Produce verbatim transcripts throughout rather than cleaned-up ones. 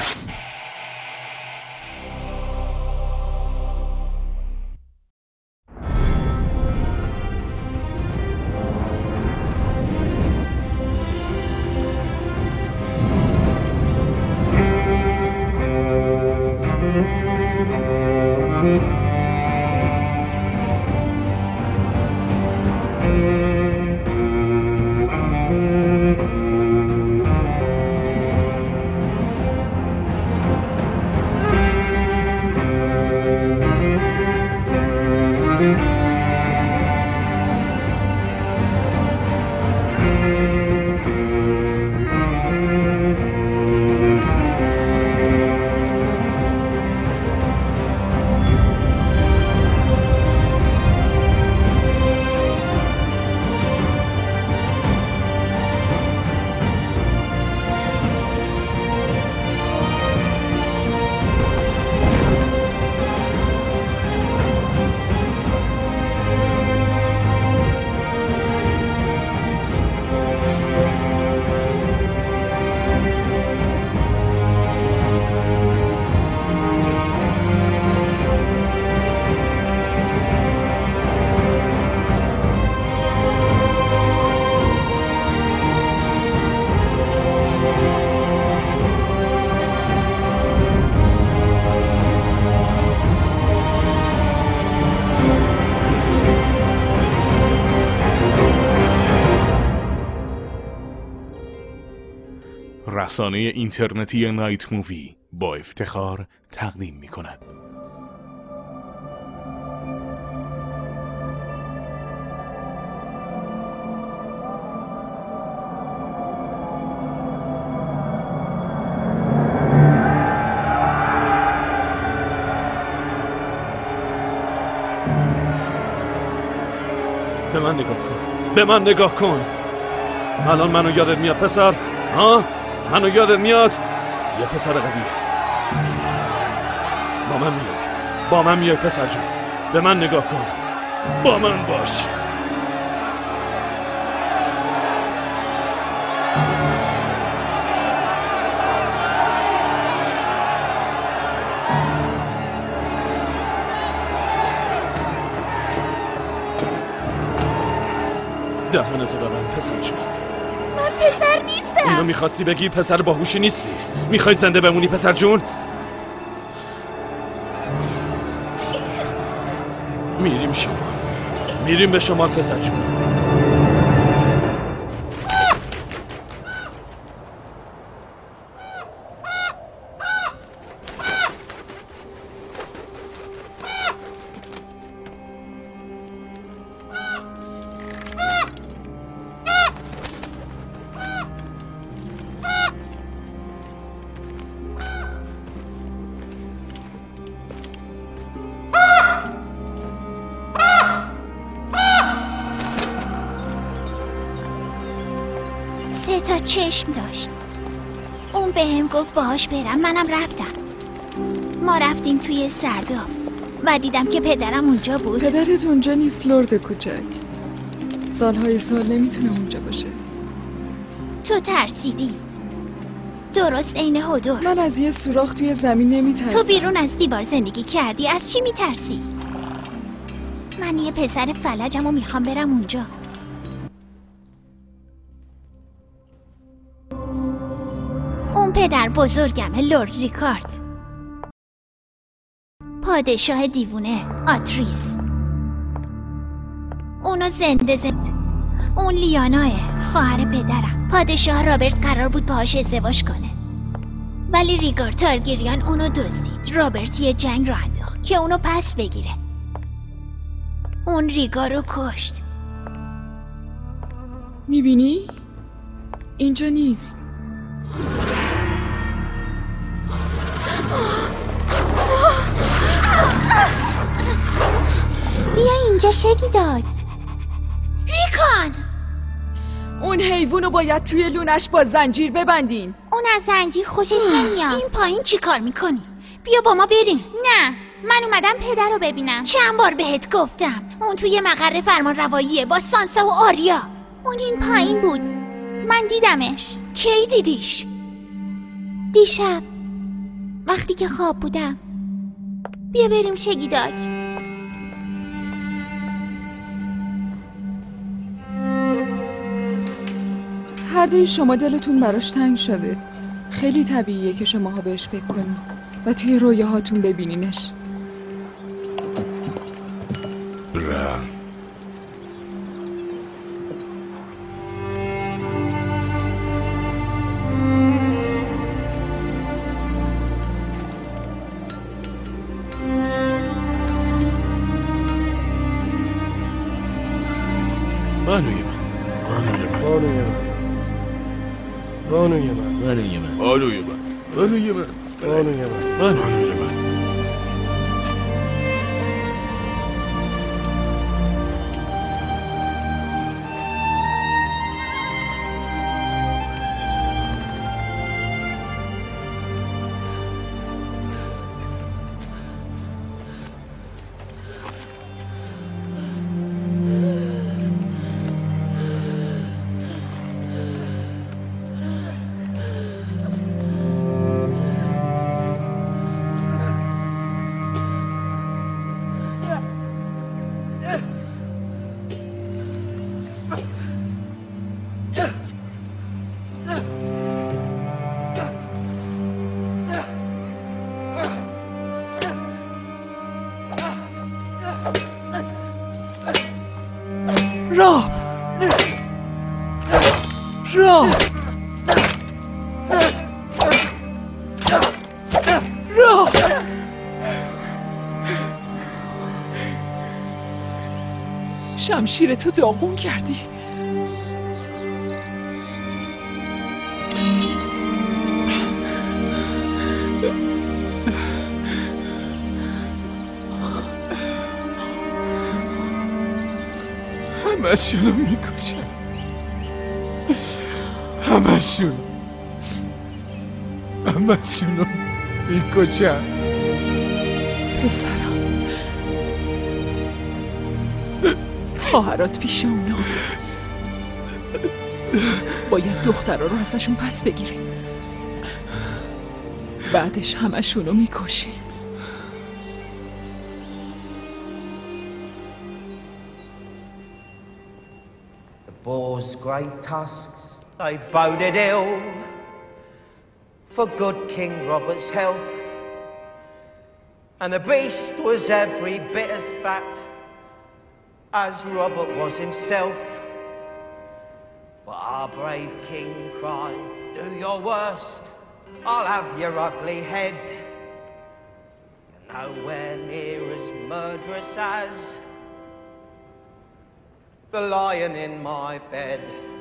رسانه اینترنتی نایت مووی با افتخار تقدیم می کند. به من نگاه کن، به من نگاه کن. الان منو یادت میاد پسر؟ ها؟ منو یادت میاد؟ یه پسر قوی. با من میای، با من میای پسر جون. به من نگاه کن، با من باش. دهنتو ببند پسر جون. من پسر نیستم. اینو میخواستی بگی پسر باهوشی نیستی؟ میخوای زنده بمونی پسر جون؟ میریم شمال، میریم به شمال پسر جون. سه تا چشم داشت. اون بهم گفت باهاش برم، منم رفتم. ما رفتیم توی سرداب و دیدم که پدرم اونجا بود. پدرت اونجا نیست لرد کوچک. سالهای سال نمیتونه اونجا باشه. تو ترسیدی. درست عین هدور. من از یه سوراخ توی زمین نمیترسم. تو بیرون از دیوار زندگی کردی، از چی میترسی؟ من یه پسر فلجم و میخوام برم اونجا. اون پدر بزرگمه، لورد ریکارد، پادشاه دیوونه آتریس. اونو زنده زنده. اون لیاناه، خواهر پدرم. پادشاه رابرت قرار بود باهاش ازدواج کنه، ولی ریگار تارگریان اونو دزدید. رابرت یه جنگ رو انداخت که اونو پس بگیره. اون ریگار رو کشت. میبینی؟ اینجا نیست. بیا اینجا شگیداد. ریکان! اون حیوانو باید توی لونش با زنجیر ببندین. اون از زنجیر خوشش نمیاد. این پایین چی کار میکنی؟ بیا با ما بریم. نه، من اومدم پدر رو ببینم. چند بار بهت گفتم اون توی مقر فرمان رواییه با سانسا و آریا. اون این پایین بود، من دیدمش. کی دیدیش؟ دیشب. وقتی که خواب بودم. بیا بریم شگیداک. هر دوی شما دلتون براش تنگ شده. خیلی طبیعیه که شماها بهش فکر کنید و توی رویاهاتون ببینینش. را بانوی من بانوی من بانوی من بانوی من بانوی من بانوی من بانوی من بانوی من راب راب راب شمشیرتو داغون کردی. همشونو میکشم همشونو همشونو میکشم. پسرم خواهرات پیش اونا، باید دخترها رو ازشون پس بگیریم، بعدش همشونو میکشیم. Boar's great tusks, they boded ill for good King Robert's health, and the beast was every bit as fat as Robert was himself. But our brave king cried, "Do your worst, I'll have your ugly head. You're nowhere near as murderous as the lion in my bed."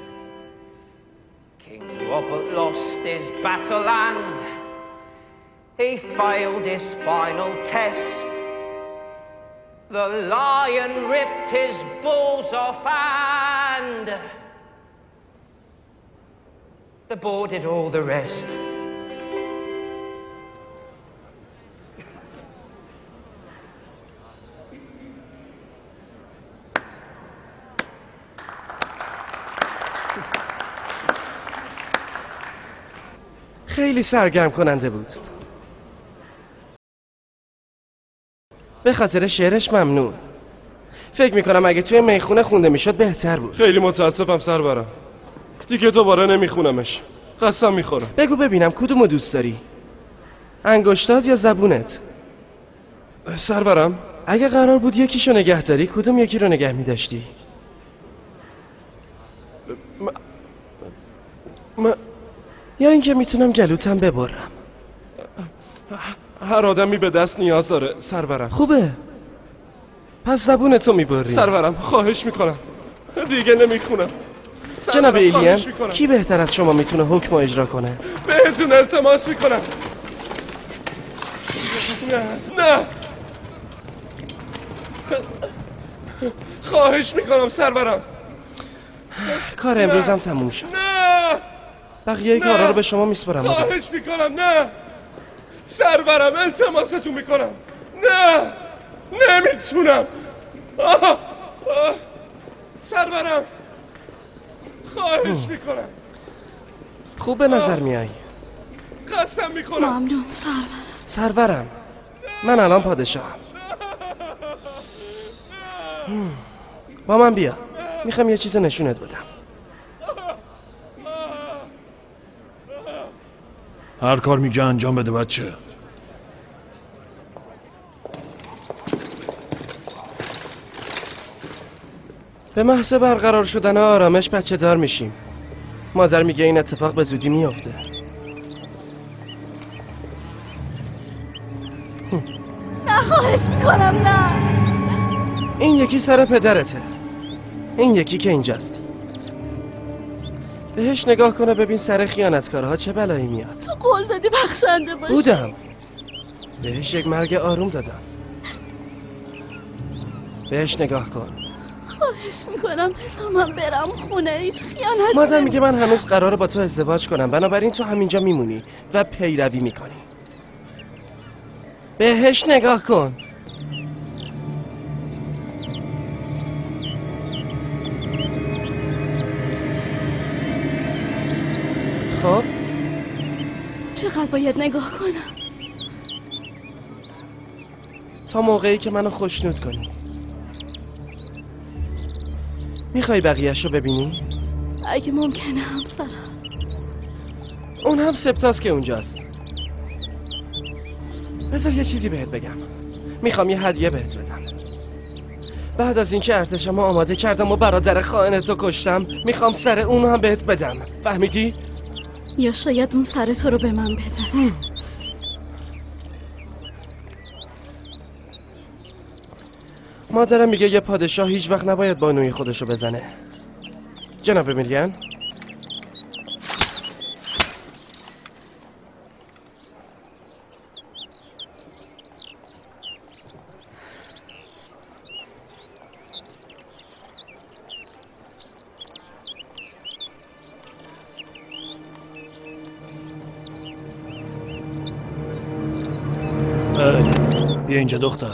King Robert lost his battle and he failed his final test. The lion ripped his balls off and the boar did all the rest. خیلی سرگرم کننده بود. به خاطر شعرش ممنون. فکر میکنم اگه توی میخونه خونده میشد بهتر بود. خیلی متاسفم سرورم، دیگه دوباره نمیخونمش، قسم میخورم. بگو ببینم کدومو دوست داری؟ انگشتات یا زبونت؟ سرورم اگه قرار بود یکیشو نگه داری کدوم یکی رو نگه میداشتی؟ م... م... یا اینکه میتونم گلوتم ببرم؟ هر آدمی به دست نیاز داره سرورم. خوبه، پس زبونتو میبری. سرورم خواهش میکنم دیگه نمیخونم. جناب ایلین، کی بهتر از شما میتونه حکم اجرا کنه؟ بهتون التماس میکنم. نه نه خواهش میکنم سرورم. کار امروزم تموم شد. نه بقیه کارا رو به شما میسپارم. خواهش میکنم نه سرورم، التماستون میکنم. نه نمیتونم. آه. آه. سرورم خواهش میکنم. خوب به نظر میای. قسم میکنم. ممنون سرورم. سرورم، من الان پادشاهم. با من بیا، میخوام یه چیز نشونت بدم. هر کار میگه انجام بده بچه. به محض برقرار شدن آرامش بچه دار میشیم. مادر میگه این اتفاق به زودی میافته. نه خواهش میکنم نه. این یکی سر پدرته، این یکی که اینجاست. بهش نگاه کنه ببین سر خیانتکارها چه بلایی میاد. تو قول دادی بخشنده باشی. بودم. بهش یک مرگ آروم دادم. بهش نگاه کن. خواهش میکنم بذار من برم خونه. هیچ خیانتی. مادر میگه من هنوز قراره با تو ازدواج کنم، بنابراین تو همینجا میمونی و پیروی میکنی. بهش نگاه کن. خب چقدر باید نگاه کنم؟ تا موقعی که منو خوشنود کنی. میخوای بقیه‌شو ببینی؟ اگه ممکنه همسرم. اون هم سپتاست که اونجاست. بذار یه چیزی بهت بگم. میخوام یه هدیه بهت بدم. بعد از اینکه ارتشمو آماده کردم و برادر خائنتو کشتم، میخوام سر اونو هم بهت بدم. فهمیدی؟ یا شاید اون سر تو رو به من بده. مادرم میگه یه پادشاه هیچ وقت نباید بانوی خودشو بزنه. جناب میلیان، بیا اینجا دختر.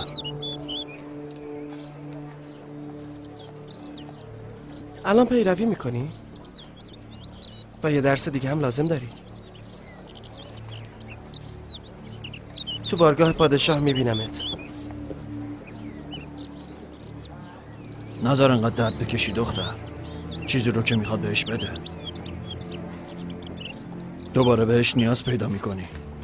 الان پیروی میکنی؟ و یه درس دیگه هم لازم داری. تو بارگاه پادشاه میبینمت. نظر انقدر درد بکشی دختر. چیزی رو که میخواد بهش بده. دوباره بهش نیاز پیدا میکنی.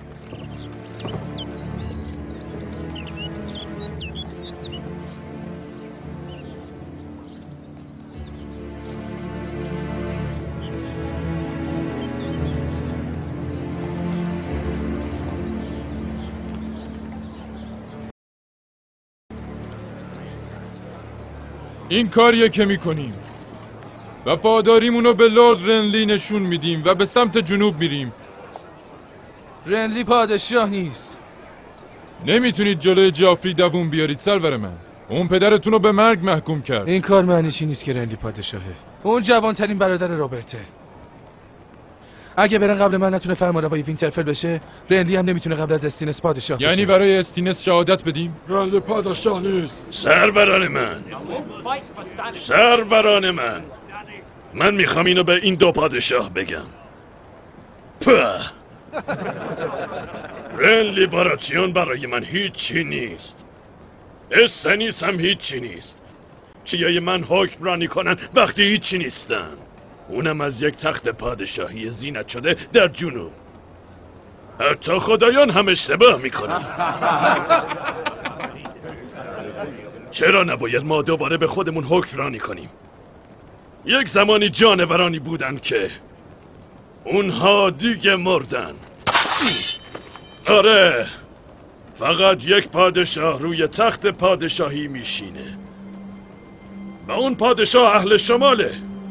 این کاریه که میکنیم. وفاداریمونو به لرد رنلی نشون میدیم و به سمت جنوب میریم. رنلی پادشاه نیست. نمیتونید جلوی جافری دووم بیارید سرور من. اون پدرتونو به مرگ محکوم کرد. این کار معنیش این نیست که رنلی پادشاهه. اون جوانترین برادر رابرته. اگه برن قبل من نتونه فرمانروای وینترفل بشه، رنلی هم نمیتونه قبل از استینس پادشاه بشه. یعنی برای استینس شهادت بدیم؟ رنلی پادشاه نیست. سروران من، سروران من، من میخوام اینو به این دو پادشاه بگم. په رنلی باراتیون برای من هیچی نیست. استینس هم هیچی نیست. چیای من حکمرانی کنن وقتی هیچی نیستن، اونم از یک تخت پادشاهی زینت شده در جنوب. حتی خدایان هم اشتباه میکنن. چرا نباید ما دوباره به خودمون حکمرانی کنیم؟ یک زمانی جانورانی بودن که اونها دیگه مردن. آره، فقط یک پادشاه روی تخت پادشاهی میشینه و اون پادشاه اهل شماله.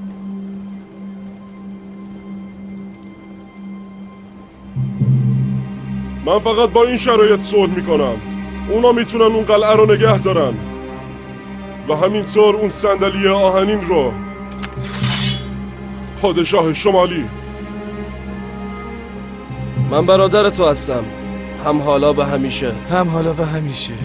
من فقط با این شرایط صلح میکنم. اونا میتونن اون قلعه رو نگه دارن و همینطور اون صندلی آهنین رو. پادشاه شمالی، من برادر تو هستم، هم حالا و همیشه. هم حالا و همیشه.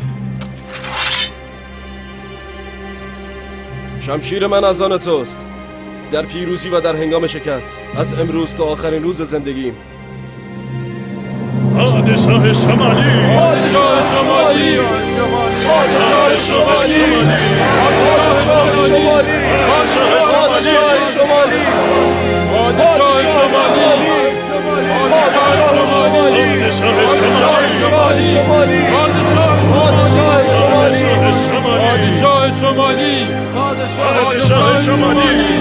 شمشیر من از آن توست، در پیروزی و در هنگام شکست، از امروز تا آخرین روز زندگیم. پادشاه شمالی پادشاه شمالی پادشاه شمالی پادشاه شمالی پادشاه شمالی پادشاه شمالی پادشاه شمالی پادشاه شمالی پادشاه شمالی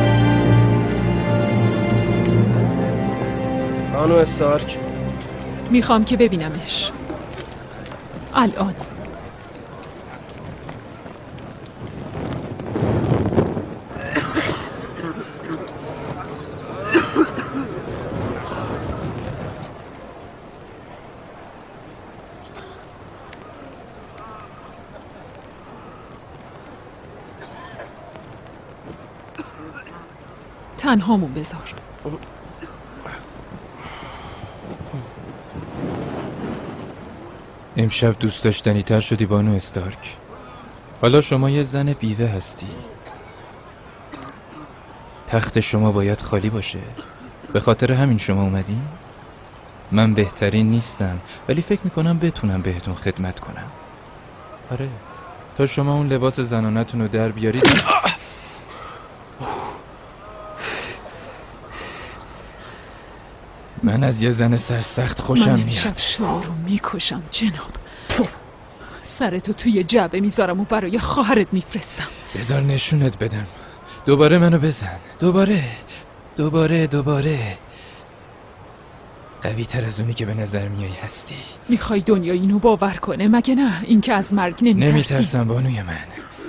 بانو استارک میخوام که ببینمش الان. تنهامون بذار. امشب دوست داشتنی تر شدی بانو استارک. حالا شما یه زن بیوه هستی. تخت شما باید خالی باشه. به خاطر همین شما اومدین؟ من بهترین نیستم ولی فکر میکنم بتونم بهتون خدمت کنم. آره تا شما اون لباس زنانتون رو در بیارید. من از یه زن سرسخت خوشم میاد. من امشب شما رو میکشم جناب. سرتو توی جعبه میذارم و برای خواهرت میفرستم. بذار نشونت بدم. دوباره منو بزن. دوباره دوباره دوباره قوی تر از اونی که به نظر میایی هستی. میخوای دنیا اینو باور کنه مگه نه؟ این که از مرگ نمیترسی. نمیترسم بانوی من.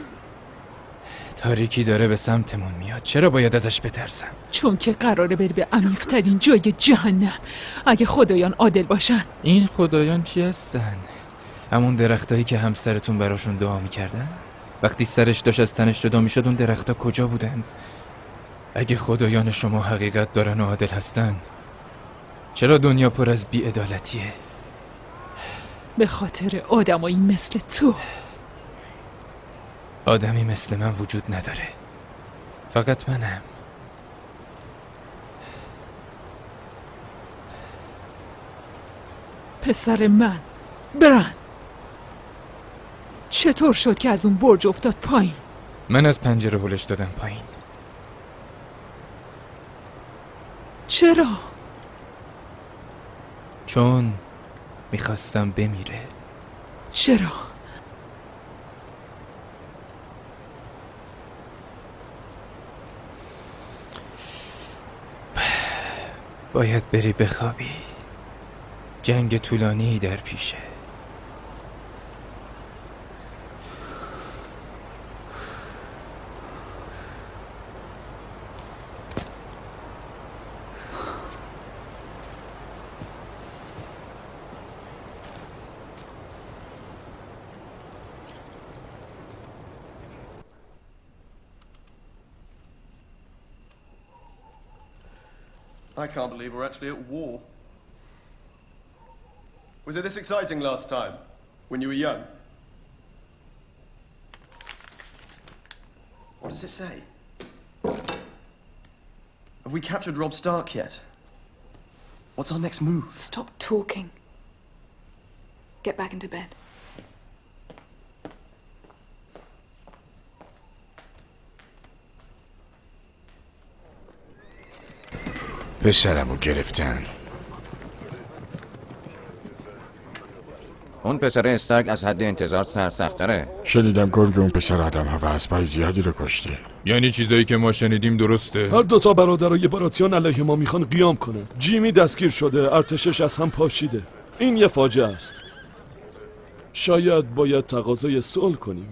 تاریکی داره به سمتمون میاد. چرا باید ازش بترسم؟ چون که قراره بری به عمیق‌ترین جای جهنم. اگه خدایان عادل باشن. این خدایان چی هستن؟ همون درختایی که همسرتون براشون دعا میکردن؟ وقتی سرش داشت از تنش جدا میشد اون درختا کجا بودن؟ اگه خدایان شما حقیقت دارن و عادل هستن چرا دنیا پر از بی‌عدالتیه؟ به خاطر آدمایی مثل تو. آدمی مثل من وجود نداره. فقط منم. پسر من برن. چطور شد که از اون برج افتاد پایین؟ من از پنجره هلش دادم پایین. چرا؟ چون میخواستم بمیره. چرا؟ باید بری بخوابی. جنگ طولانی در پیشه. I can't believe we're actually at war. Was it this exciting last time, when you were young? What does it say? Have we captured Robb Stark yet? What's our next move? Stop talking. Get back into bed. پسرمو گرفتن. اون پسر استارک از حد انتظار سرسخت‌تره. شنیدم گرگ اون پسر آدم ها و اسبای زیادی رو کشته. یعنی چیزایی که ما شنیدیم درسته؟ هر دوتا برادرای براتیون علیه ما میخوان قیام کنن. جیمی دستگیر شده، ارتشش از هم پاشیده. این یه فاجعه است. شاید باید تقاضای صلح کنیم.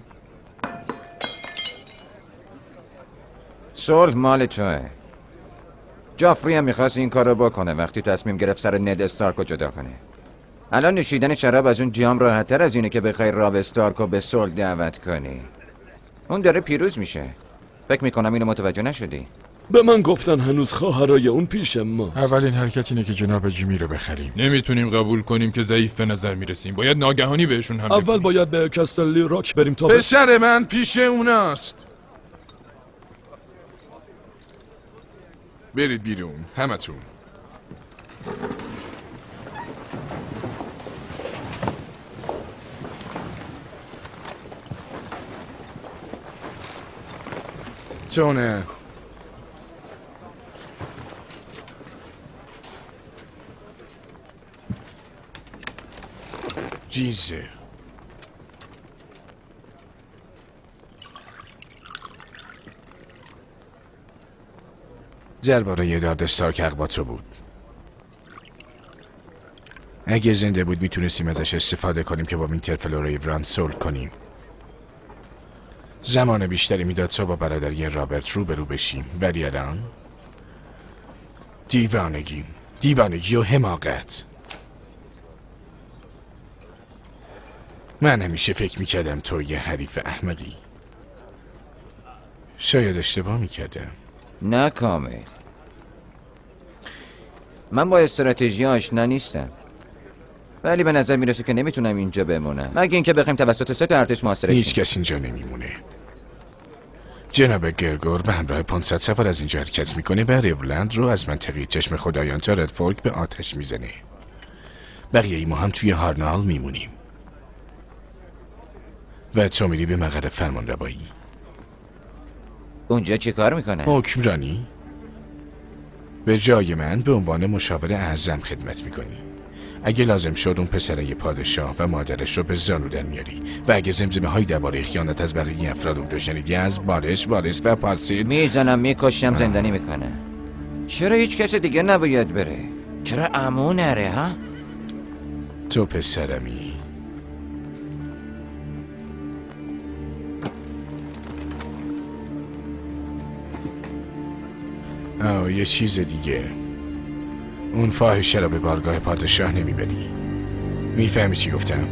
صلح مال توه. جافری هم میخواست این کار رو بکنه وقتی تصمیم گرفت سر ند استارک رو جدا کنه. الان نوشیدن شراب از اون جام راحت تر از اینه که بخوای راب استارک رو به صلح دعوت کنی. اون داره پیروز میشه. فکر میکنم اینو متوجه نشدی. به من گفتن هنوز خواهرای اون پیش ما. اولین حرکت اینه که جناب جیمی رو بخریم. نمیتونیم قبول کنیم که ضعیف به نظر میرسیم. باید ناگهانی بهشون حمله اول کنیم. باید به کستلی راک بریم تا پسر من پیش اوناست. برید بیرون همتون. چونه؟ جیزه درباره داد استارک حق با تو بود. اگه زنده بود میتونستیم ازش استفاده کنیم که با وینترفل و ریوران صلح کنیم. زمان بیشتری میداد تا با برادری رابرت رو به رو بشیم، ولی الان دیوانگی دیوانگی و حماقت. من همیشه فکر میکردم تو یه حریف احمقی. شاید اشتباه میکردم. نه کامل، من با استراتژی آشنا نیستم، ولی به نظر میرسه که نمیتونم اینجا بمونم مگه اینکه بخوایم توسط سه تا ارتش محاصره شیم. هیچ کس اینجا نمیمونه. جناب گرگور به همراه پانصد سوار از اینجا حرکت میکنه و ریولند رو از منطقه چشم خدایان تا ردفورک به آتش میزنه. بقیه ای ما هم توی هارنال میمونیم و تو میری به مقر فرمان روایی. اونجا چی کار میکنه؟ حکمرانی. به جای من به عنوان مشاور اعظم خدمت میکنی. اگه لازم شد اون پسره پادشاه و مادرش رو به زانو در میاری و اگه زمزمه های درباره خیانت از بقیه افراد اونجا شنیدی از بارش، وارث و پارسیل میزنم میکشم زندانی میکنه. چرا هیچ کس دیگه نباید بره؟ چرا عمو نره ها؟ تو پسرمی. آه یه چیز دیگه، اون فاحشه را به بارگاه پادشاه نمیبری. میفهمی چی گفتم؟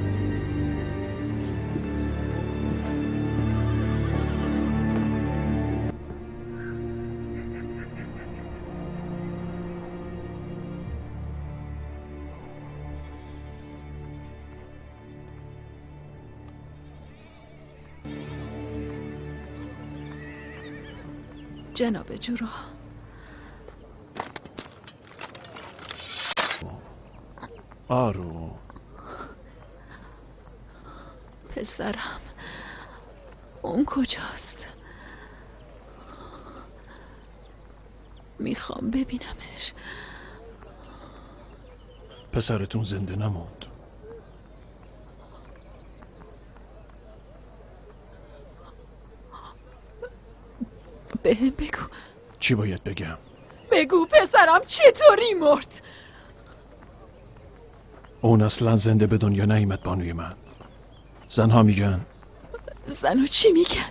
جناب جورا، آرو پسرم اون کجاست؟ میخوام ببینمش. پسرتون زنده نموند. بهم بگو. چی باید بگم؟ بگو پسرم چطوری مرد؟ اون اصلا زنده به دنیا نیامد بانوی من. زنها میگن. زنها چی میگن؟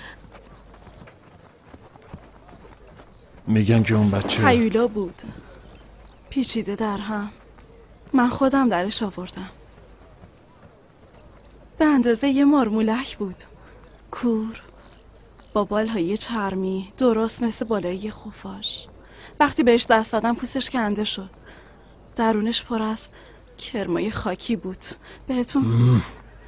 میگن که اون بچه هیولا بود، پیچیده در هم. من خودم درش آوردم. به اندازه یه مارمولک بود، کور با بالهای چرمی درست مثل بالای خفاش. وقتی بهش دست دادم پوستش کنده شد، درونش پر از کرمای خاکی بود. بهتون مم.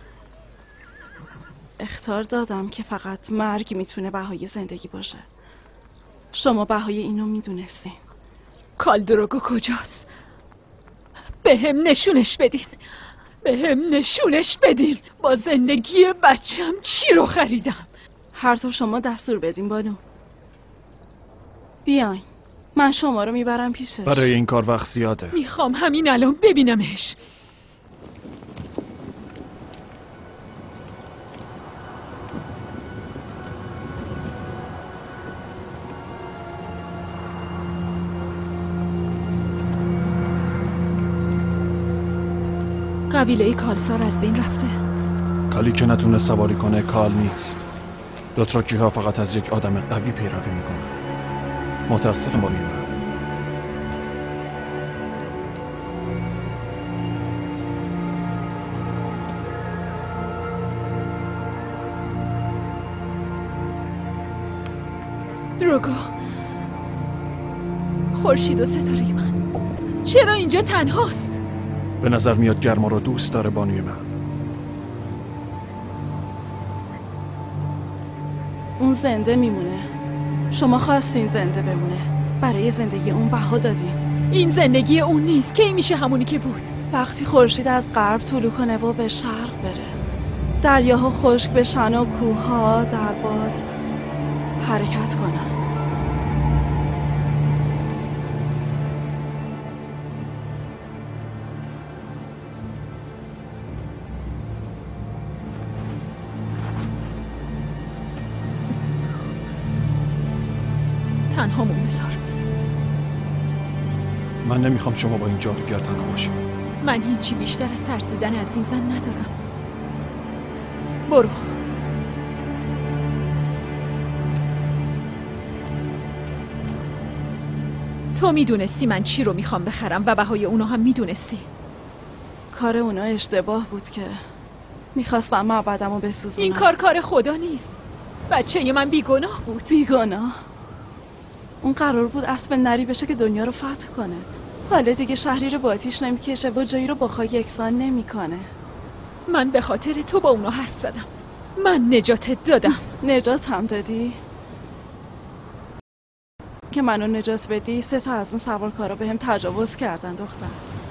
اخطار دادم که فقط مرگ میتونه بهای زندگی باشه. شما بهای اینو میدونستین. کالدروگو کجاست؟ به هم نشونش بدین. به هم نشونش بدین. با زندگی بچم چی رو خریدم؟ هر طور شما دستور بدین بانو. بیاین، من شما رو میبرم پیشش. برای این کار وقت زیاده. میخوام همین الان ببینمش. قبیله کالسار از بین رفته. کالی که نتونه سواری کنه کال نیست. دوتراکی ها فقط از یک آدم قوی پیروی میکنه. متاسفم بانوی من. دروگو، خورشید و ستاره من چرا اینجا تنهاست؟ به نظر میاد گرما رو دوست داره بانوی من. اون زنده میمونه. شما خواستین زنده بمونه. برای زندگی اون بها دادین. این زندگی اون نیست. کی میشه همونی که بود؟ وقتی خورشید از غرب طلوع کنه و به شرق بره، دریاها خشک بشن و کوهها در باد حرکت کنن. تنهامون بذار. من نمیخوام شما با این جادوگر تنها باشی. من هیچی بیشتر از ترسیدن از این زن ندارم. برو. تو میدونستی من چی رو میخوام بخرم و بهای اونو هم میدونستی. کار اونا اشتباه بود که میخواستم معبدم رو بسوزونم. این کار کار خدا نیست. بچه من بیگناه بود. بیگناه؟ اون قرار بود اسب نری بشه که دنیا رو فتح کنه. حالا دیگه شهری رو با آتیش نمیکشه و جایی رو با خاک یکسان نمیکنه. من به خاطر تو با اونو حرف زدم. من نجاتت دادم. نجات هم دادی؟ که منو نجات بدی سه تا از اون سوارکارا بهم تجاوز کردن دختر.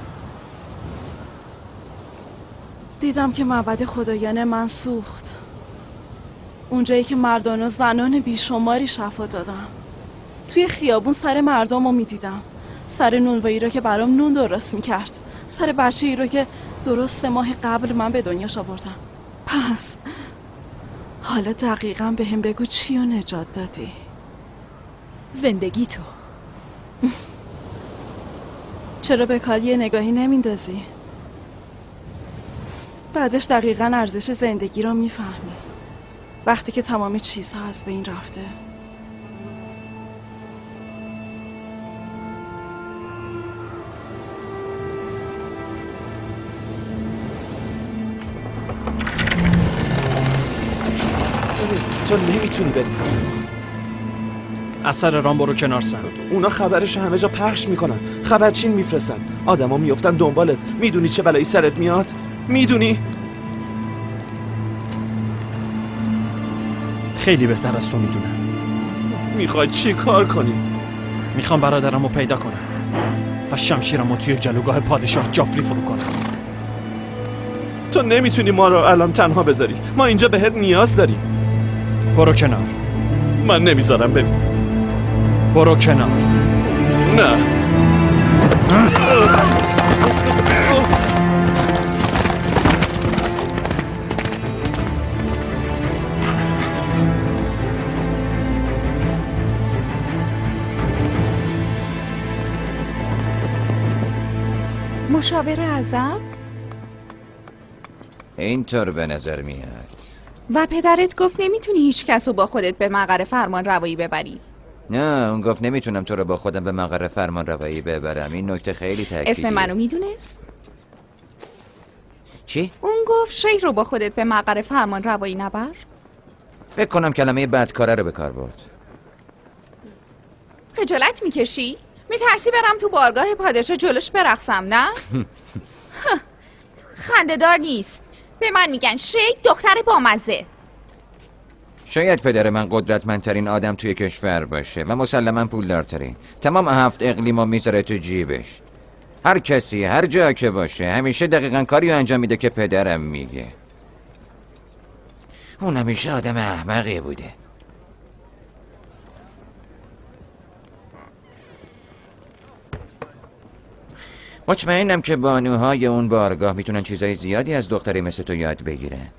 دیدم که معبد خدایان من سوخت. اونجایی که مردان و زنان بیشماری شفا دادم. توی خیابون سر مردم رو میدیدم. سر نونوایی رو که برام نون درست میکرد. سر بچه‌ای رو که درست ماه قبل من به دنیاش آوردم. پس حالا دقیقاً به هم بگو چی رو نجات دادی؟ زندگی تو. چرا به کار یه نگاهی نمیندازی؟ بعدش دقیقاً ارزش زندگی رو میفهمی. وقتی که تمام چیزها از بین رفته. تو نمیتونی بری. اثر رام برو کنار سن. اونا خبرشو همه جا پخش میکنن. خبرچین میفرستن. آدما میافتن دنبالت. میدونی چه بلایی سرت میاد؟ میدونی؟ خیلی بهتر از تو میدونه. میخوای چی کار کنی؟ میخوام برادرمو پیدا کنم و شمشیرمو توی جلوگاه پادشاه جافری فرو کنم. تو نمیتونی ما رو الان تنها بذاری. ما اینجا بهت نیاز داریم. برو کنار. من نمیذارم ببین. برو کنار. نه. مشاور اعظم؟ اینطور به نظر میاد. و پدرت گفت نمیتونی هیچ کس رو با خودت به مقر فرمان روایی ببری. نه، اون گفت نمیتونم تو رو با خودم به مقر فرمان روایی ببرم. این نکته خیلی تاکیدیه. اسم منو میدونست؟ چی؟ اون گفت شیخ رو با خودت به مقر فرمان روایی نبر؟ فکر کنم کلمه بدکاره رو به کار برد. خجالت میکشی؟ میترسی برم تو بارگاه پادشاه جلوش برقصم نه؟ خنده‌دار نیست. به من میگن شیخ دختر بامزه. شاید پدر من قدرتمندترین آدم توی کشور باشه و مسلما پولدارترین. تمام هفت اقلیمو میذاره تو جیبش. هر کسی هر جا که باشه همیشه دقیقاً کاری انجام میده که پدرم میگه. اون همیشه آدم احمقی بوده. مطمئنم که بانوهای اون بارگاه میتونن چیزای زیادی از دختری مثل تو یاد بگیرن.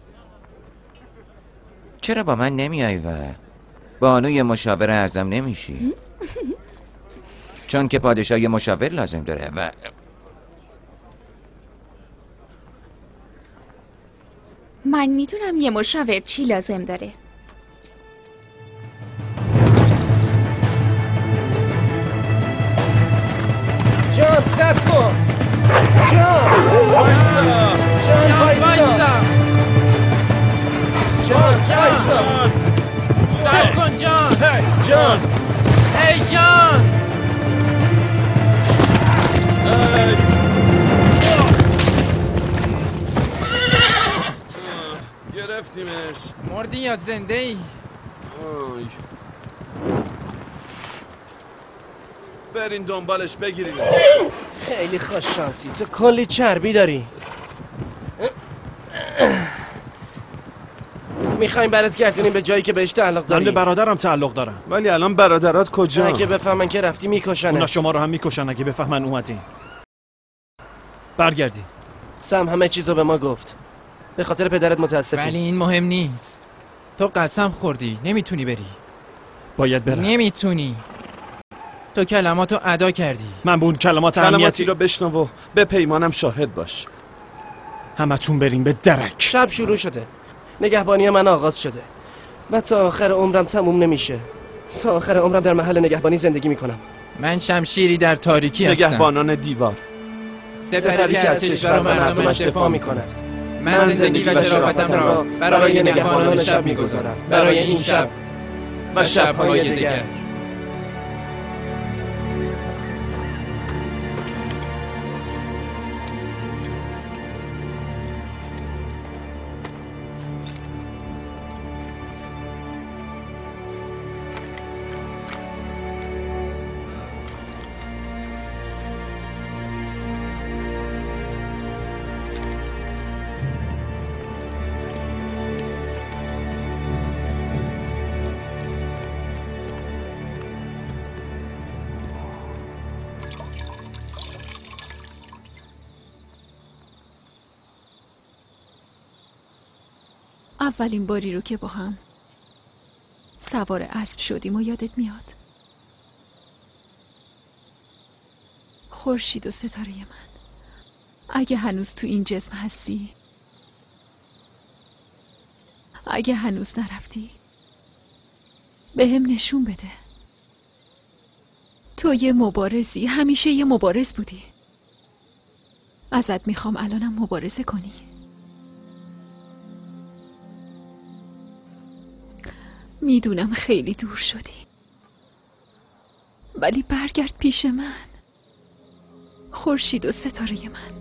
چرا با من نمیای و بانوی مشاور اعظم نمیشی؟ چون که پادشاه یه مشاور لازم داره و من میدونم یه مشاور چی لازم داره. جان صبر کن. جان وایسا. جان وایسا. جان وایسا. صبر کن جان. جان. ای جان. گرفتیمش. مردی یا زنده ای؟ برین دنبالش بگیرین. خیلی خوش شانسی. تو کلی چربی داری. میخوایم برات گردونیم به جایی که بهش تعلق داری. من به برادرم تعلق دارم. ولی الان برادرات کجا؟ اگه بفهمن که رفتی میکشنت. اونا شما رو هم میکشن اگه بفهمن اومدین. برگردی. سم همه چیزو به ما گفت. به خاطر پدرت متاسفم. ولی این مهم نیست. تو قسم خوردی، نمیتونی بری. باید برم. نمیتونی. تو کلماتو ادا کردی. من به اون کلمات کلماتی اهمیتی رو بشنو و به پیمانم شاهد باش. همتون بریم به درک. شب شروع شده. نگهبانی من آغاز شده. و تا آخر عمرم تموم نمیشه. تا آخر عمرم در محل نگهبانی زندگی میکنم. من شمشیری در تاریکی هستم. نگهبانان دیوار. سپری که از کشور و مردمش دفاع میکند. من زندگی و شرافتم را برای نگهبانان شب میگذارم. برای این شب و شب‌های دیگر. اولین باری رو که با هم سوار اسب شدیم و یادت میاد؟ خورشید و ستاره من، اگه هنوز تو این جسم هستی، اگه هنوز نرفتی، به هم نشون بده. تو یه مبارزی، همیشه یه مبارز بودی. ازت میخوام الانم مبارزه کنی. میدونم خیلی دور شدی، ولی برگرد پیش من، خورشید و ستاره من.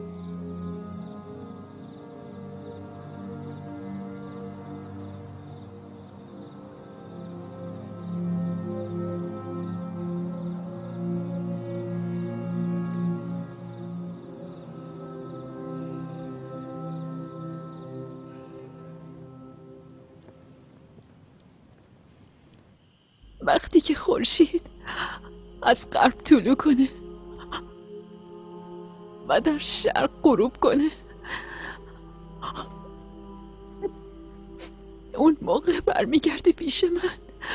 وقتی که خورشید از غرب طلوع کنه و در شرق غروب کنه، اون موقع برمیگرده پیش من.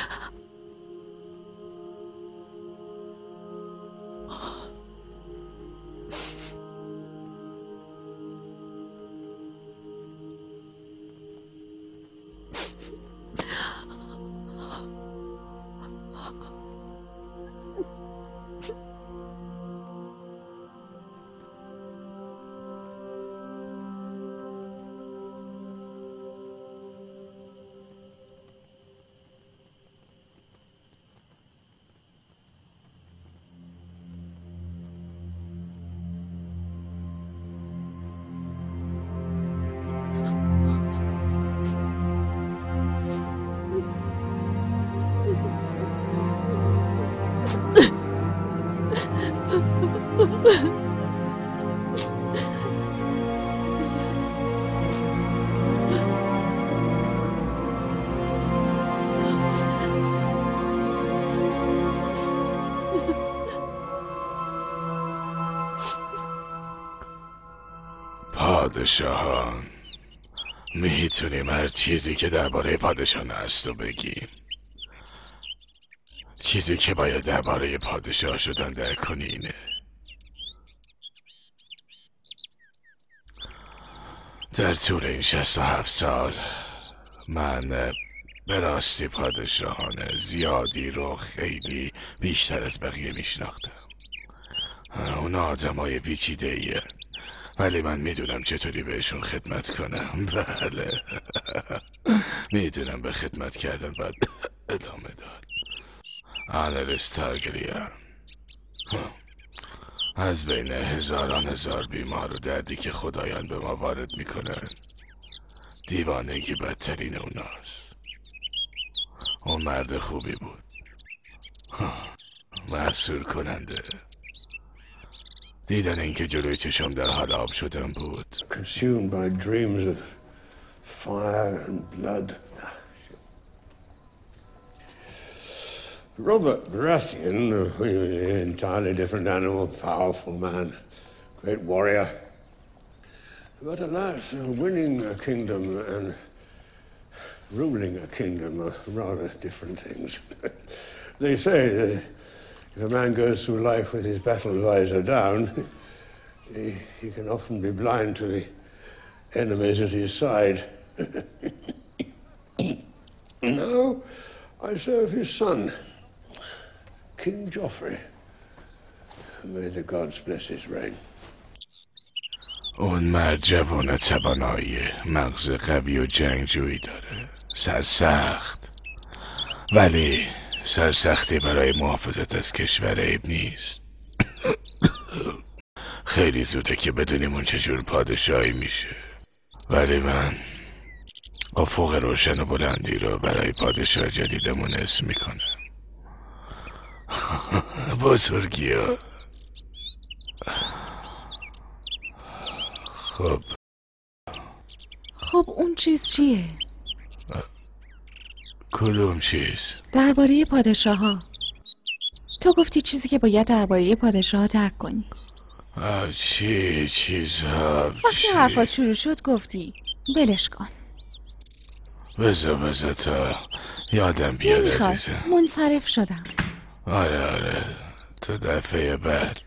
پادشاهان، میتونیم هر چیزی که درباره پادشاهان هست و بگیم. چیزی که باید درباره پادشاه شدن درک کنی اینه. در طول این شصت و هفت سال من به راستی پادشاهان زیادی رو خیلی بیشتر از بقیه میشناختم. اونا آدمای پیچیده ایه، ولی من میدونم چطوری بهشون خدمت کنم. بله میدونم به خدمت کردن باید ادامه داد. آنریس تارگریان از بین هزاران هزار بیمار و دردی که خدایان به ما وارد میکنن، دیوانگی بدترین اوناست. اون مرد خوبی بود، محصور کننده. دیدن اینکه جلوی چشم در حال آب شدن بود. Consumed by dreams of fire and blood. Robert Baratheon, he was an entirely different animal, powerful man, great warrior. But alas, winning a kingdom and ruling a kingdom are rather different things. They say that if a man goes through life with his battle visor down, he, he can often be blind to the enemies at his side. Now, I serve his son, King Joffrey. May the gods bless his reign. اون مرد جوان توانایی، مغز قوی و جنگجویی داره، سرسخت، ولی سرسختی برای محافظت از کشور عیب نیست. خیلی زوده که بدونیم اون چجور پادشاهی میشه، ولی من افق روشن و بلندی رو برای پادشاه جدیدمون اسم میکنم. بزرگی ها. خب خب اون چیز چیه؟ کدوم چیز؟ درباره پادشاه ها. تو گفتی چیزی که باید درباره پادشاه ها درک کنی. آه چی چیزها وقتی حرفات شروع شد گفتی ولش کن. بذار بذار تا یادم بیاد عزیزم. منصرف شدم. آره آره تو دفعه بعد.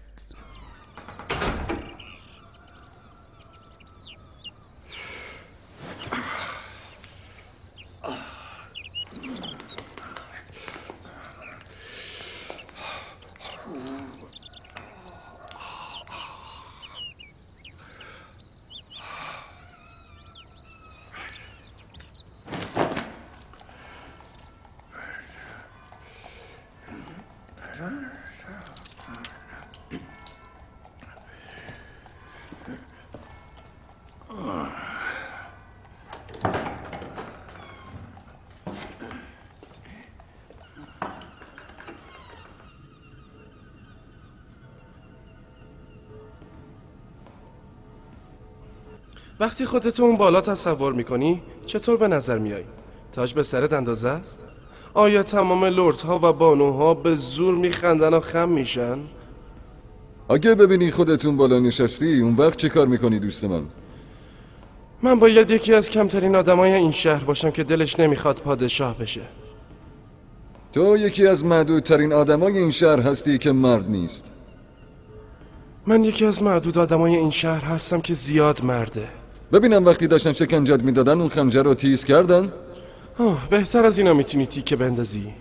وقتی خودتو اون بالا تصور میکنی چطور به نظر میای؟ تاج به سرت اندازه است؟ آیا تمام لردها و بانوها به زور میخندن و خم میشن؟ اگه ببینی خودتون بالا نشستی اون وقت چه کار میکنی دوست من؟ من باید یکی از کمترین آدمای این شهر باشم که دلش نمیخواد پادشاه بشه. تو یکی از معدودترین آدمای این شهر هستی که مرد نیست. من یکی از معدود آدمای این شهر هستم که زیاد مرده. ببینم وقتی داشتن شکنجت میدادن اون خنجر رو تیز کردن؟ آه بهتر از اینا میتونی تیکه بندازی.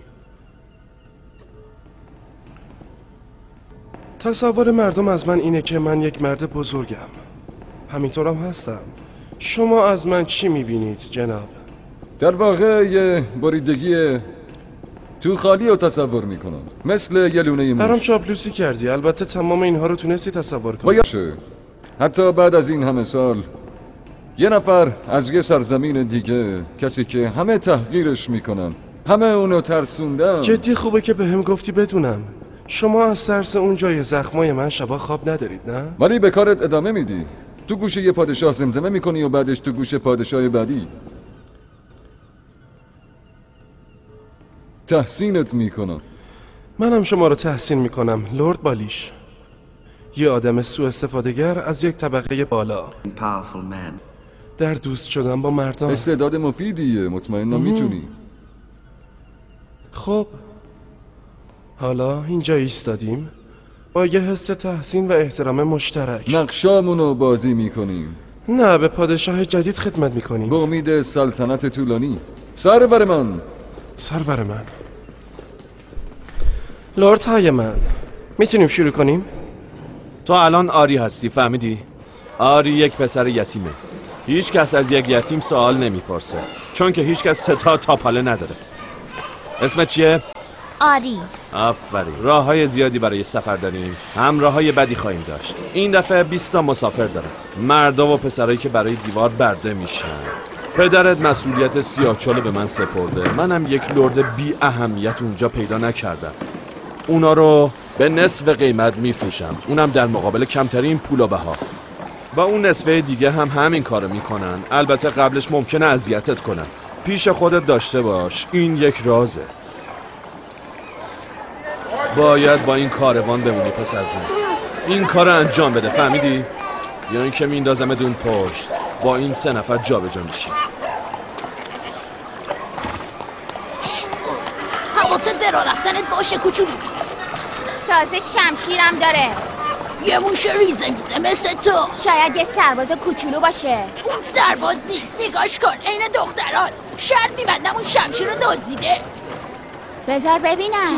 تصور مردم از من اینه که من یک مرد بزرگم. همینطورم هستم. شما از من چی میبینید جناب؟ در واقع یه بریدگی تو خالی رو تصور میکنم، مثل یه لونه موش. برام چاپلوسی کردی. البته تمام اینها رو تونستی تصور کنی. باشه حتی بعد از این همه سال یه نفر از یه سرزمین دیگه، کسی که همه تحقیرش میکنن، همه اونو ترسوندن. جدی خوبه که به هم گفتی بدونم. شما از ترس اون جای زخمای من شبا خواب ندارید نه؟ ولی به کارت ادامه میدی. تو گوشه یه پادشاه زمزمه میکنی و بعدش تو گوشه پادشاه بعدی تحسینت میکنم. منم شما رو تحسین میکنم لرد بالیش. یه آدم سوء استفادهگر از یک طبقه بالا. در دوست شدن با مردان. استعداد مفیدیه، مطمئنم میتونی. خب حالا اینجا ایستادیم با یه حس تحسین و احترام مشترک. نقشامونو بازی میکنیم. نه به پادشاه جدید خدمت میکنیم. با امید سلطنت طولانی. سرور من سرور من لورد های من، میتونیم شروع کنیم؟ تو الان آری هستی، فهمیدی؟ آری یک پسر یتیمه. هیچ کس از یک یتیم سوال نمیپرسه، چون که هیچ کس ستا تاپاله نداره. اسمت چیه؟ آری. آفرین. راه های زیادی برای سفر داریم، هم راه های بدی خواهیم داشت. این دفعه بیست تا مسافر داره، مردا و پسرایی که برای دیوار برده میشن. پدرت مسئولیت سیاه‌چاله به من سپرده. منم یک لرد بی اهمیت اونجا پیدا نکردم. اونا رو به نصف قیمت میفروشم، اونم در مقابل کمترین پول و بها. و اون نصفه دیگه هم همین کارو میکنن. البته قبلش ممکنه اذیتت کنن. پیش خودت داشته باش، این یک رازه. باید با این کاروان بمونی پسر جون. این کار انجام بده، فهمیدی؟ یا اینکه میندازم دون پشت، با این سه نفر جابجا میشی. حواست به راه رفتنت باشه کوچولو. تازه شمشیرم داره. یه موش ریزه میزه مثل تو. شاید یه سرباز کوچولو باشه. اون سرباز نیست، نگاش کن، عین دختراست. شرط میبندم اون شمشیر رو دزدیده. بذار ببینم.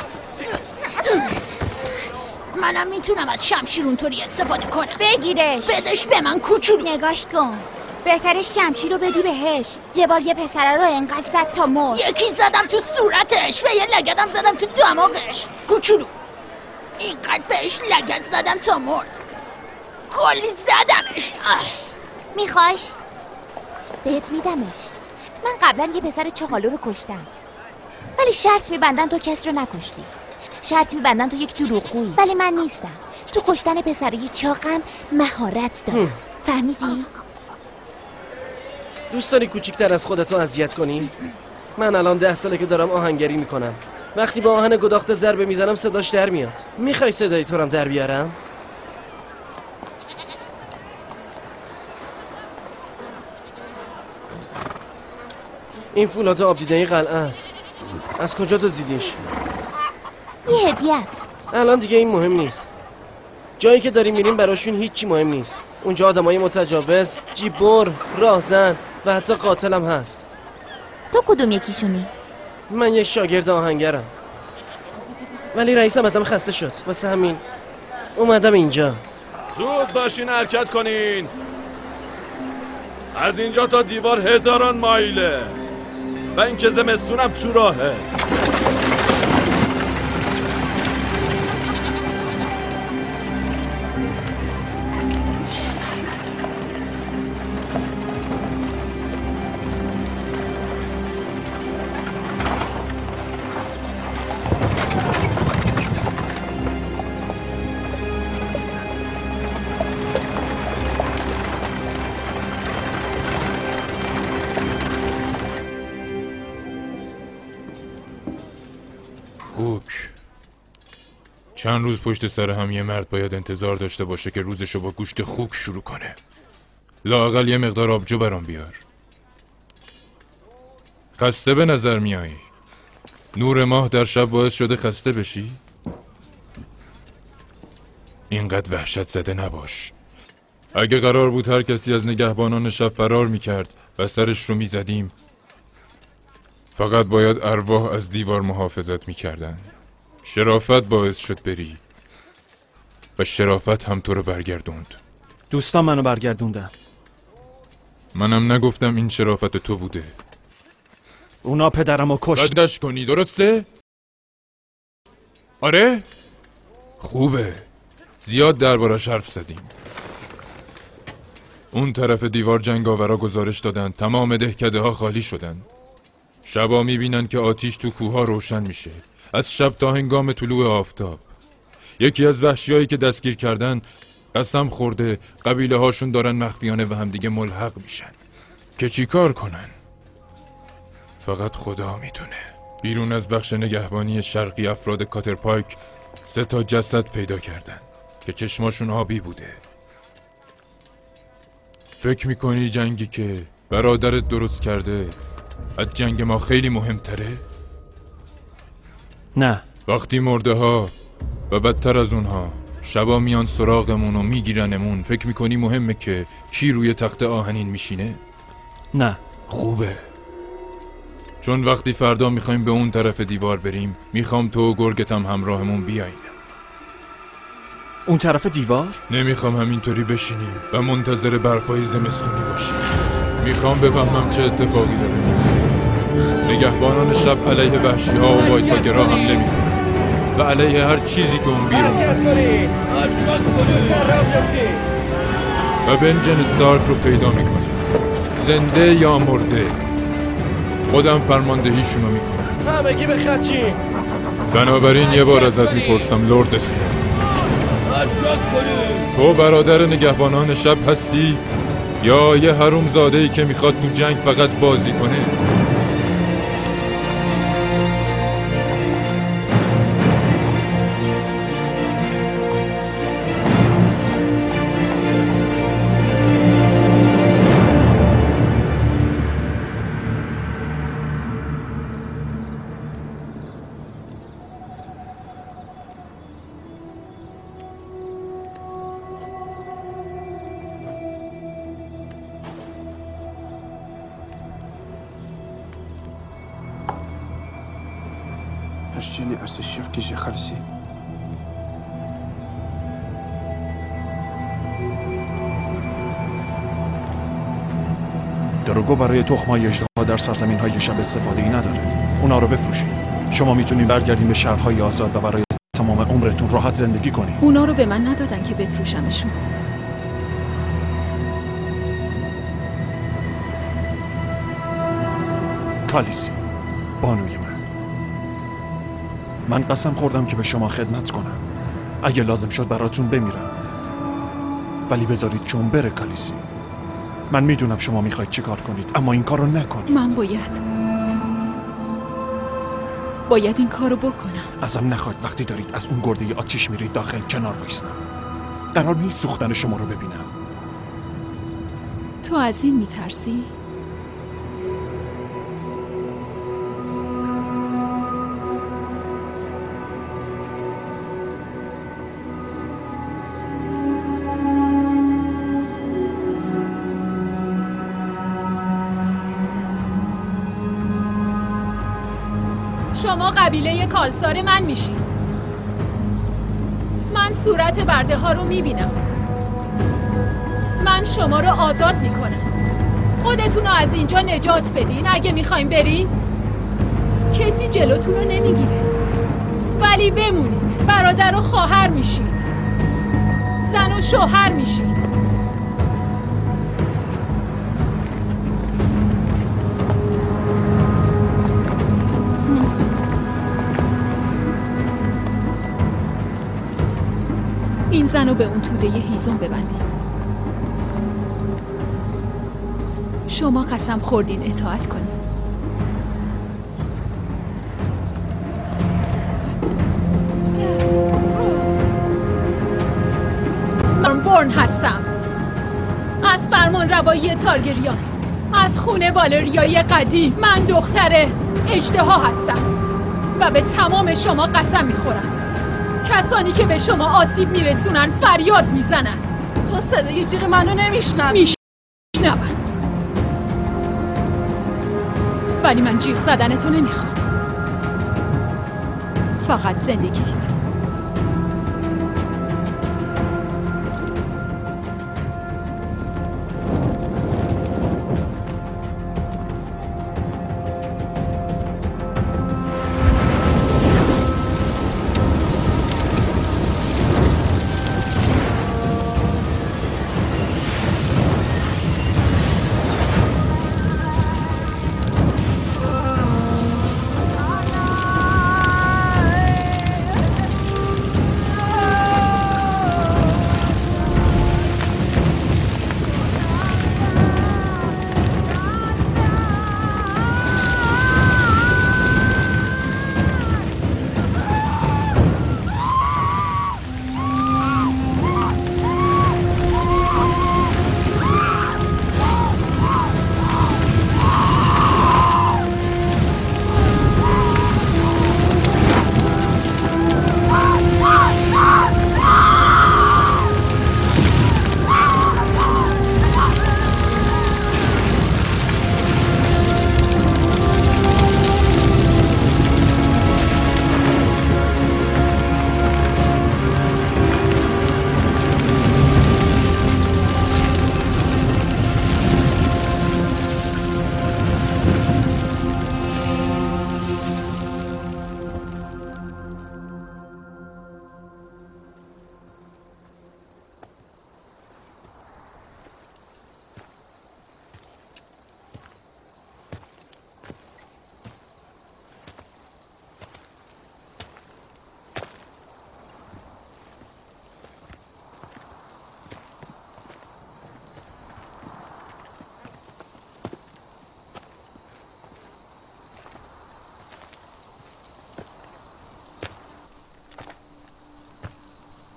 منم میتونم از شمشیر اونطوری استفاده کنم. بگیرش. بدش به من کوچولو. نگاش کن. بهتره شمشیر رو بدی بهش. یه بار یه پسره رو انقدر زد تا مرد. یکی زدم تو صورتش و یه لگدم زدم تو دماغش. کوچولو اینقدر بهش لگد زدم تا مرد. کلی زدمش. میخواش؟ بهت میدمش. من قبلا یه پسر چغالو رو کشتم، ولی شرط میبندن تو کس رو نکشتی. شرط میبندن تو یک دروغگویی، ولی من نیستم. تو کشتن پسرای چاقم مهارت دارم. فهمیدی؟ دوست داری کوچیکتر از خودتو اذیت کنی؟ من الان ده ساله که دارم آهنگری میکنم. وقتی با آهن گداخته ضربه میزنم صداش در میاد. میخوای صدای تو رو در بیارم؟ این فولاد آب دیدنی قلعه است. از کجا دزدیدیش؟ یه هدیه است. الان دیگه این مهم نیست. جایی که داریم میریم براشون هیچی مهم نیست. اونجا آدمای متجاوز، جیبور، راهزن و حتی قاتلم هست. تو کدوم یکیشونی؟ من یک شاگرد آهنگرم، ولی رئیسم ازم خسته شد، واسه همین اومدم اینجا. زود باشین حرکت کنین. از اینجا تا دیوار هزاران مایله و اینکه زمستونم تو راهه. خوک. چند روز پشت سر هم یه مرد باید انتظار داشته باشه که روزشو با گوشت خوک شروع کنه. لااقل یه مقدار آبجو برام بیار. خسته به نظر میایی. نور ماه در شب باعث شده خسته بشی؟ اینقدر وحشت زده نباش. اگه قرار بود هر کسی از نگهبانان شب فرار میکرد و سرش رو میزدیم، فقط باید ارواح از دیوار محافظت میکردن. شرافت باعث شد بری و شرافت هم تو رو برگردوند. دوستان منو برگردوندن. منم نگفتم این شرافت تو بوده. اونا پدرمو کشت. ردش کنی، درسته؟ آره؟ خوبه. زیاد دربارش حرف زدیم. اون طرف دیوار جنگاورا گزارش دادن تمام دهکده ها خالی شدن. شبا میبینن که آتیش تو کوها روشن میشه، از شب تا هنگام طلوع آفتاب. یکی از وحشیایی که دستگیر کردن قسم خورده قبیله هاشون دارن مخفیانه و همدیگه ملحق میشن. که چی کار کنن؟ فقط خدا میتونه. بیرون از بخش نگهبانی شرقی افراد کاترپایک سه تا جسد پیدا کردن که چشماشون آبی بوده. فکر میکنی جنگی که برادرت درست کرده از جنگ ما خیلی مهمتره؟ نه. وقتی مرده ها و بدتر از اونها شبا میان سراغمون و میگیرنمون، فکر میکنی مهمه که کی روی تخت آهنین میشینه؟ نه. خوبه، چون وقتی فردا میخوایم به اون طرف دیوار بریم میخوام تو و گرگتم همراهمون بیاین. اون طرف دیوار؟ نمیخوام همینطوری بشینیم و منتظر برفای زمستونی باشیم. میخوام بفهمم چه اتفاقی داره میفته. نگهبانان شب علیه وحشی ها و وایتاگرها حمله میکنن و علیه هر چیزی که اون بیرون هست. و بنجن استارک رو پیدا میکنیم، زنده یا مرده. خودم فرماندهیشونو میکنم. همگی به خچین. بنابراین یه بار ازت میپرسم لرد اسنو، حرکت کنید. تو برادر نگهبانان شب هستی یا یه حروم زاده‌ای که میخواد تو جنگ فقط بازی کنه؟ هشتيني أرسل الشيف كيجي خلصي. دروگو برای تخمای اژدها در سرزمین های شب استفاده ای نداره. اونا رو بفروشید. شما میتونید برگردین به شهرهای آزاد و برای تمام عمرتون راحت زندگی کنید. اونا رو به من ندادن که بفروشمشون. کالیسی، بانوی من. من قسم خوردم که به شما خدمت کنم. اگه لازم شد براتون بمیرم. ولی بذارید چون بره کالیسی. من میدونم شما میخواید چه کار کنید، اما این کار رو نکنید. من باید باید این کار رو بکنم. ازم نخواید وقتی دارید از اون گرده آتیش میرید داخل کنار وایستم. قرار نیست سوختن شما رو ببینم. تو از این میترسی؟ شما قبیله کالسار من میشید. من صورت برده ها رو میبینم. من شما رو آزاد میکنم. خودتون رو از اینجا نجات بدین. اگه میخوایم برین کسی جلوتون رو نمیگیره، ولی بمونید. برادر و خواهر میشید، زن و شوهر میشید. این زن رو به اون توده ی هیزم ببندین. شما قسم خوردین اطاعت کنین. من بورن هستم، از فرمان روایی تارگریان، از خونه والریایی قدیم. من دختر اژدها هستم و به تمام شما قسم میخورم. کسانی که به شما آسیب میرسونن فریاد میزنن. تو صدای جیغ منو نمیشنم. میشنم، ولی من جیغ زدن تو نمیخوام. فقط زندگیت.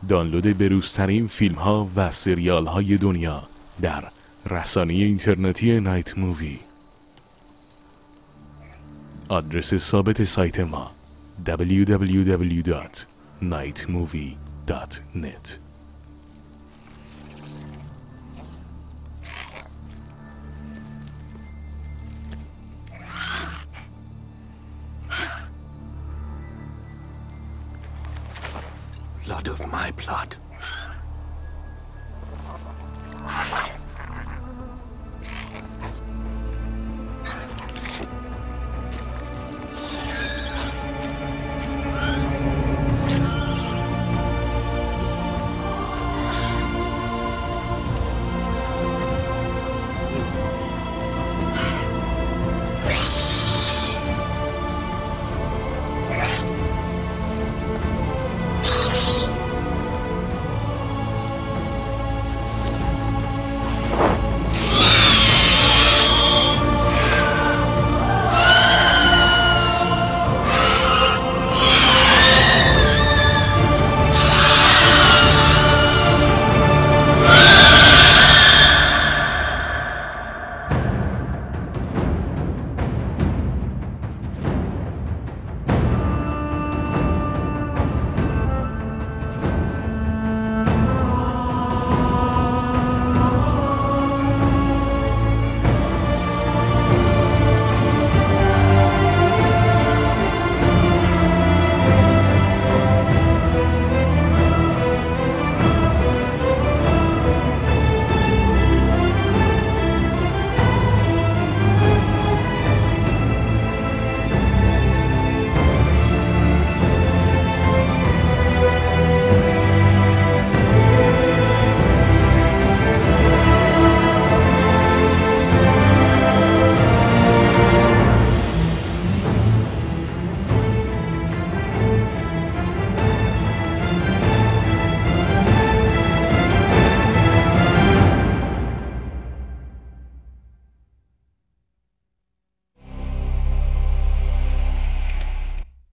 دانلود بروزترین فیلم ها و سریال های دنیا در رسانه اینترنتی نایت مووی. آدرس ثابت سایت ما دبلیو دبلیو دبلیو دات نایت مووی دات نت. Blood of my blood.